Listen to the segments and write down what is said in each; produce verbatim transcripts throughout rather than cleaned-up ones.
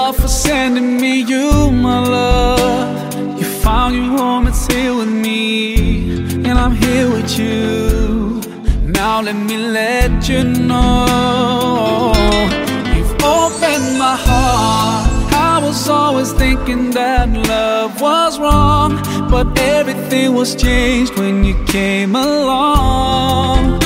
Allah for sending me you, my love. You found your home, it's here with me, and I'm here with you. Now let me let you know, you've opened my heart. I was always thinking that love was wrong, but everything was changed when you came along.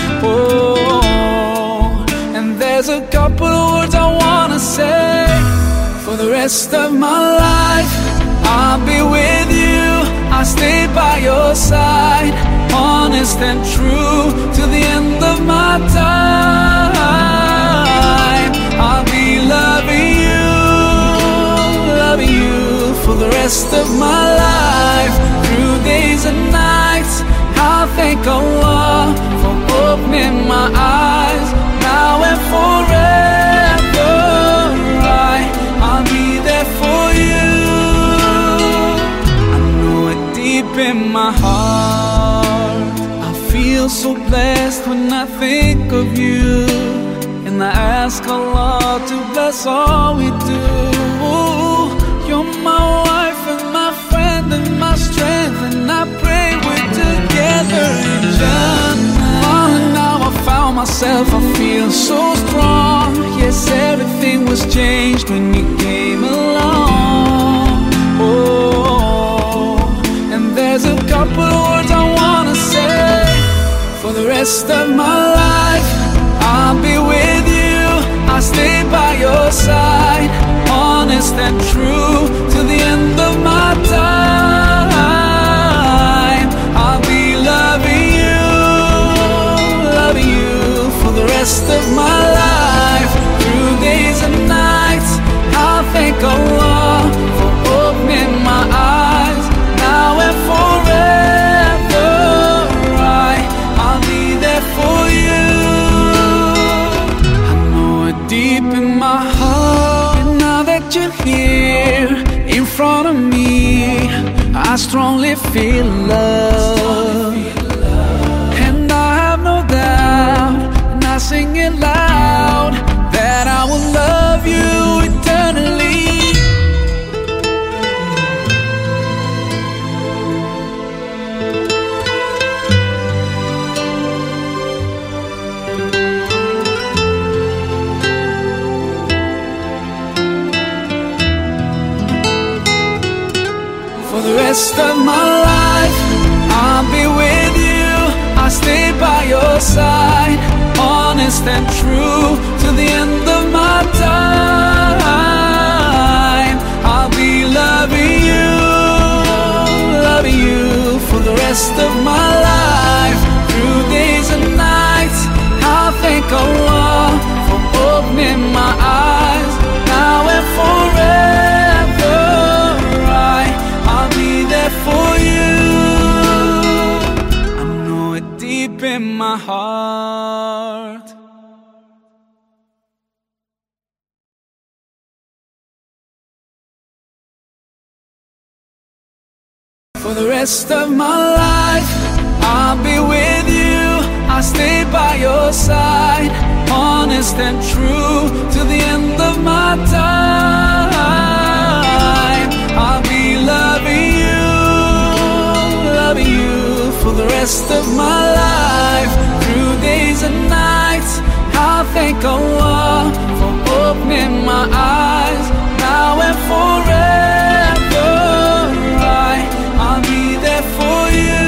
Oh, and there's a couple of words I wanna say. For the rest of my life, I'll be with you, I'll stay by your side, honest and true to the end of my time. I'll be loving you, loving you for the rest of my life, through days and nights. I'll thank Allah for opening my eyes, now and forever. Right, I'll be there for you. I know it deep in my heart. I feel so blessed when I think of you, and I ask Allah to bless all we do. You're my wife and my friend and my strength, and I pray we're together in Jannah. Oh, now I found myself, I feel so strong. Yes, everything was changed when you came along. Oh, and there's a couple of words I wanna say. For the rest of my life, I'll be with you, I'll stay by your side, honest and true to the end of my time. I'll be loving you, loving you for the rest of my life, through days and nights. I'll thank Allah for opening my eyes, now and forever. Right, I'll be there for you. I know it deep in my heart, and now that you're here in front of me, I strongly feel love, and I have no doubt, and I sing it loud, that I will love you eternally. For the rest of my life, I'll be with you, I'll stay by your side, honest and true to the end of my time. I'll be loving you, loving you for the rest of my life, through days and nights. I'll thank Allah for opening my eyes, now and forever. Right, I'll be there for you. I know it deep in my heart. For the rest of my life, I'll be with you, I'll stay by your side, honest and true to the end of my time. I'll be loving you, loving you for the rest of my life, through days and nights. I'll thank Allah for opening my eyes, now and forever. Right, I'll be there for you.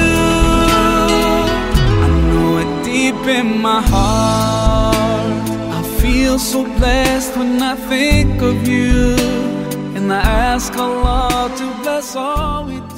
I know it deep in my heart. I feel so blessed when I think of you, and I ask Allah to bless all we do.